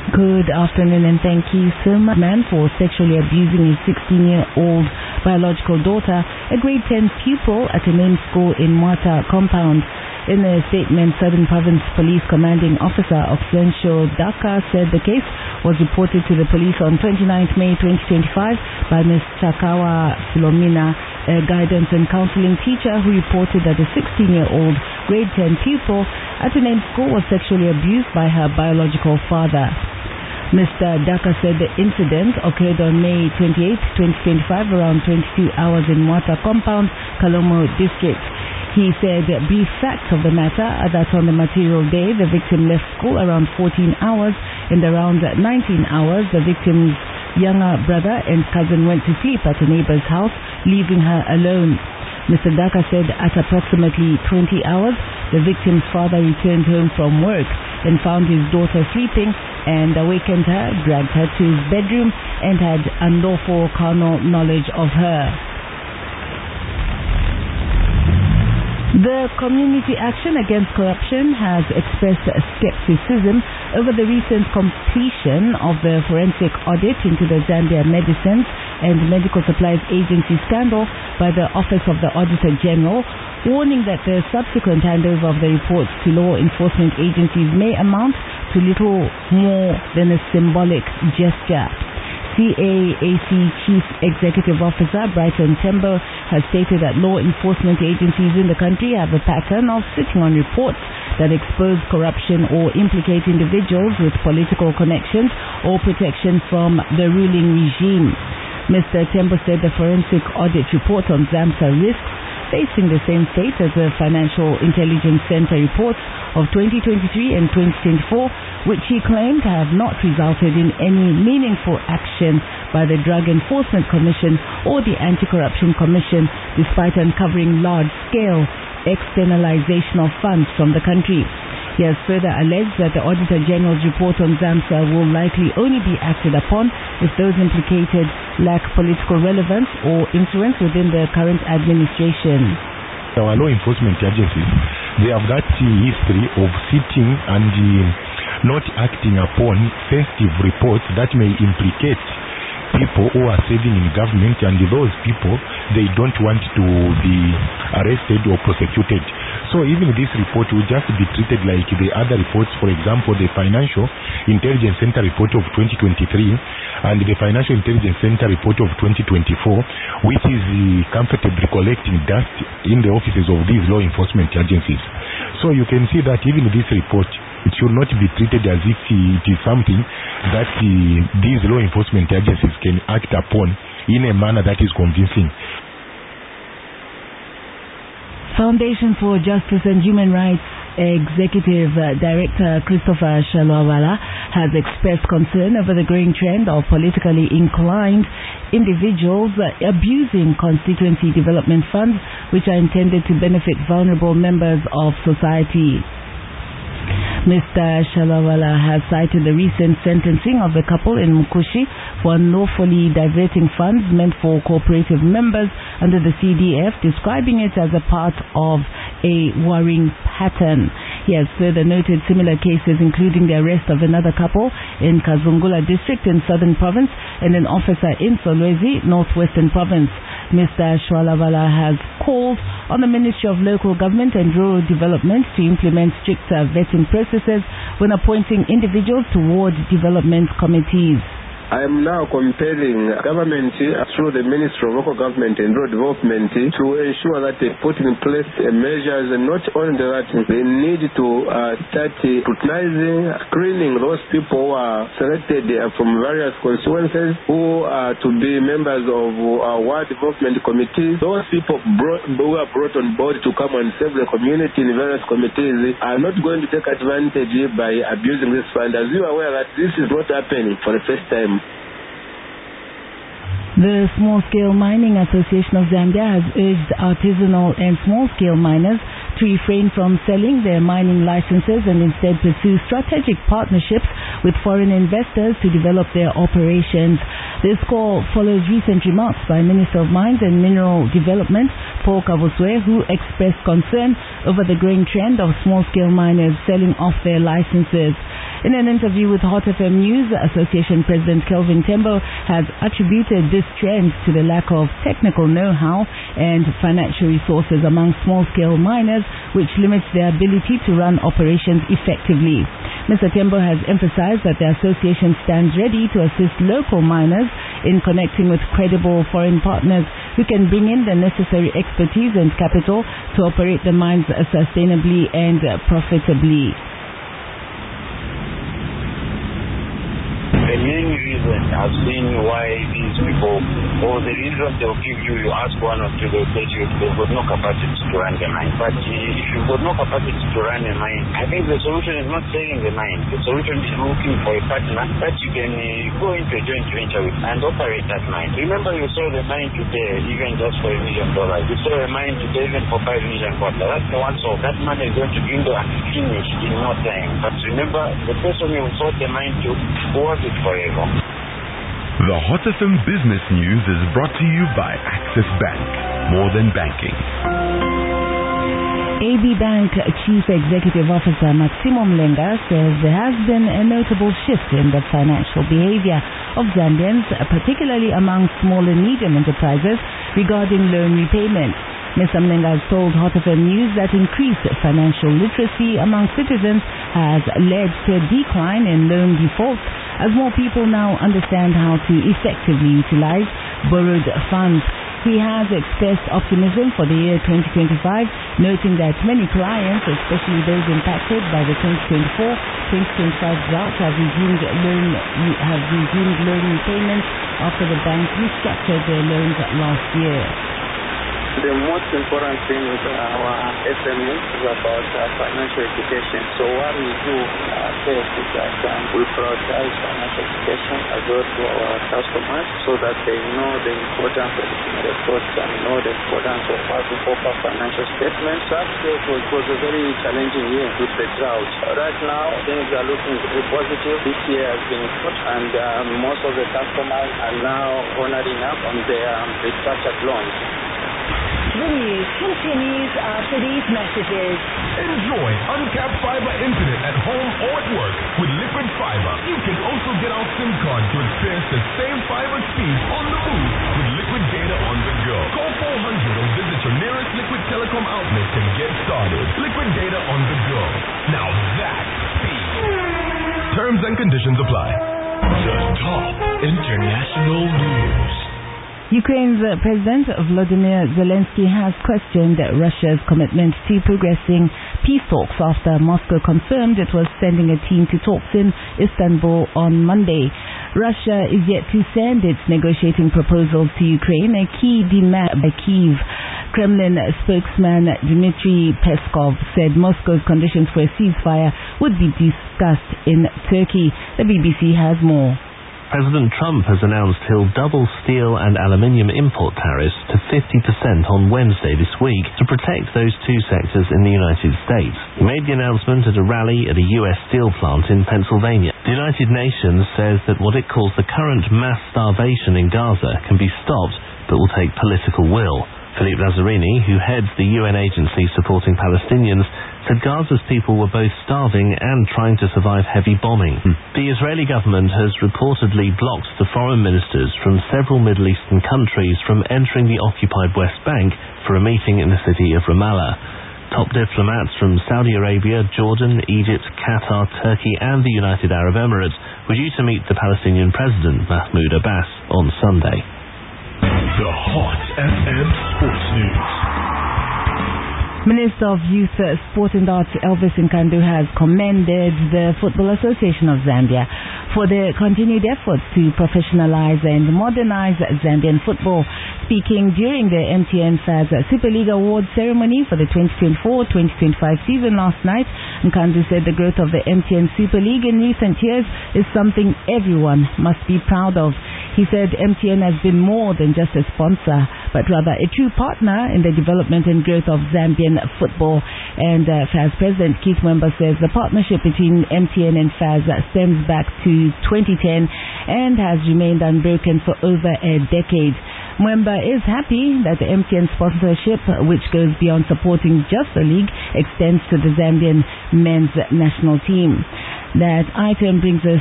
Good afternoon and thank you so much. Man for sexually abusing his 16-year-old biological daughter, a grade 10 pupil at a named school in Mwata compound. In a statement, Southern Province Police Commanding Officer Oxensho Daka said the case was reported to the police on 29th May 2025 by Ms. Chakawa Philomena, a guidance and counseling teacher who reported that a 16-year-old grade 10 pupil at a named school was sexually abused by her biological father. Mr. Daka said the incident occurred on May 28, 2025 around 22 hours in Mwata compound, Kalomo district. He said brief facts of the matter are that on the material day the victim left school around 14 hours and around 19 hours the victim's younger brother and cousin went to sleep at a neighbor's house, leaving her alone. Mr. Daka said at approximately 20 hours the victim's father returned home from work and found his daughter sleeping and awakened her, dragged her to his bedroom and had unlawful carnal knowledge of her. The Community Action Against Corruption has expressed skepticism over the recent completion of the forensic audit into the Zambia Medicines and Medical Supplies Agency scandal by the Office of the Auditor General, warning that the subsequent handover of the reports to law enforcement agencies may amount to little more than a symbolic gesture. CAAC Chief Executive Officer Brighton Tembo has stated that law enforcement agencies in the country have a pattern of sitting on reports that expose corruption or implicate individuals with political connections or protection from the ruling regime. Mr. Tembo said the forensic audit report on ZAMSA risks facing the same fate as the Financial Intelligence Center reports of 2023 and 2024, which he claimed have not resulted in any meaningful action by the Drug Enforcement Commission or the Anti-Corruption Commission, despite uncovering large-scale externalization of funds from the country. He has further alleged that the Auditor General's report on ZAMSA will likely only be acted upon if those implicated lack political relevance or influence within the current administration. Our law enforcement agencies, they have that history of sitting and not acting upon sensitive reports that may implicate people who are serving in government, and those people, they don't want to be arrested or prosecuted. So even this report will just be treated like the other reports, for example, the Financial Intelligence Center report of 2023 and the Financial Intelligence Center report of 2024, which is comfortably collecting dust in the offices of these law enforcement agencies. So you can see that even this report, it should not be treated as if it is something that these law enforcement agencies can act upon in a manner that is convincing. Foundation for Justice and Human Rights Executive Director Christopher Shalawala has expressed concern over the growing trend of politically inclined individuals abusing constituency development funds which are intended to benefit vulnerable members of society. Mr. Shalawala has cited the recent sentencing of the couple in Mukushi for unlawfully diverting funds meant for cooperative members under the CDF, describing it as a part of a worrying pattern. He has further noted similar cases, including the arrest of another couple in Kazungula district in Southern Province and an officer in Solwezi, Northwestern Province. Mr. Shalawala has called on the Ministry of Local Government and Rural Development to implement stricter vetting processes when appointing individuals to ward development committees. I am now compelling government through the Ministry of Local Government and Rural Development to ensure that they put in place measures, and not only that, they need to start scrutinizing, screening those people who are selected from various constituencies who are to be members of ward development committees. Those people who are brought on board to come and serve the community in various committees are not going to take advantage by abusing this fund. As you are aware that this is not happening for the first time. The Small Scale Mining Association of Zambia has urged artisanal and small-scale miners to refrain from selling their mining licenses and instead pursue strategic partnerships with foreign investors to develop their operations. This call follows recent remarks by Minister of Mines and Mineral Development, Paul Kavuswe, who expressed concern over the growing trend of small-scale miners selling off their licenses. In an interview with Hot FM News, Association President Kelvin Tembo has attributed this trend to the lack of technical know-how and financial resources among small-scale miners, which limits their ability to run operations effectively. Mr. Tembo has emphasized that the association stands ready to assist local miners in connecting with credible foreign partners who can bring in the necessary expertise and capital to operate the mines sustainably and profitably. The main reason I've seen why these people, or the reason they'll give you, you ask one or two, they'll say to you, they've got no capacity to run the mine. But if you've got no capacity to run a mine, I think the solution is not selling the mine. The solution is looking for a partner that you can go into a joint venture with and operate that mine. Remember, you sold the mine today, even just for $1 million. You sold a mine today, even for $5 million. That's the one sold. That money is going to dwindle and finish in no time. But remember, the person you sold the mine to was it forever. The Hot FM Business News is brought to you by Access Bank. More than banking. AB Bank Chief Executive Officer Maximo Mlenga says there has been a notable shift in the financial behavior of Zambians, particularly among small and medium enterprises, regarding loan repayment. Mr. Mlenga has told Hot FM News that increased financial literacy among citizens has led to a decline in loan defaults as more people now understand how to effectively utilize borrowed funds. He has expressed optimism for the year 2025, noting that many clients, especially those impacted by the 2024-2025 drought, have resumed loan repayments after the bank restructured their loans last year. The most important thing with our SME is about financial education. So what we do first is that we prioritize financial education as well to our customers so that they know the importance of the reports and know the importance of having proper financial statements. Last year was a very challenging year with the drought. Right now, things are looking very positive. This year has been good, and most of the customers are now honoring up on their restructured loans. The news continues after these messages. Enjoy uncapped fiber internet at home or at work with Liquid Fiber. You can also get our SIM card to experience the same fiber speed on the move with Liquid Data on the go. Call 400 or visit your nearest Liquid Telecom outlet to get started. Liquid Data on the go. Now that's speed. Terms and conditions apply. The top international news. Ukraine's President Volodymyr Zelensky has questioned Russia's commitment to progressing peace talks after Moscow confirmed it was sending a team to talks in Istanbul on Monday. Russia is yet to send its negotiating proposals to Ukraine, a key demand by Kyiv. Kremlin spokesman Dmitry Peskov said Moscow's conditions for a ceasefire would be discussed in Turkey. The BBC has more. President Trump has announced he'll double steel and aluminium import tariffs to 50% on Wednesday this week to protect those two sectors in the United States. He made the announcement at a rally at a U.S. steel plant in Pennsylvania. The United Nations says that what it calls the current mass starvation in Gaza can be stopped, but will take political will. Philippe Lazzarini, who heads the UN agency supporting Palestinians, said Gaza's people were both starving and trying to survive heavy bombing. The Israeli government has reportedly blocked the foreign ministers from several Middle Eastern countries from entering the occupied West Bank for a meeting in the city of Ramallah. Top diplomats from Saudi Arabia, Jordan, Egypt, Qatar, Turkey and the United Arab Emirates were due to meet the Palestinian president Mahmoud Abbas on Sunday. The Hot FM Sports News. Minister of Youth, Sport and Arts Elvis Nkandu has commended the Football Association of Zambia for their continued efforts to professionalize and modernize Zambian football. Speaking during the MTN FAZ Super League Awards ceremony for the 2024-2025 season last night, Nkandu said the growth of the MTN Super League in recent years is something everyone must be proud of. He said MTN has been more than just a sponsor, but rather a true partner in the development and growth of Zambian football. And FAZ President Keith Mwemba says the partnership between MTN and FAZ stems back to 2010 and has remained unbroken for over a decade. Mwemba is happy that the MTN sponsorship, which goes beyond supporting just the league, extends to the Zambian men's national team. That item brings us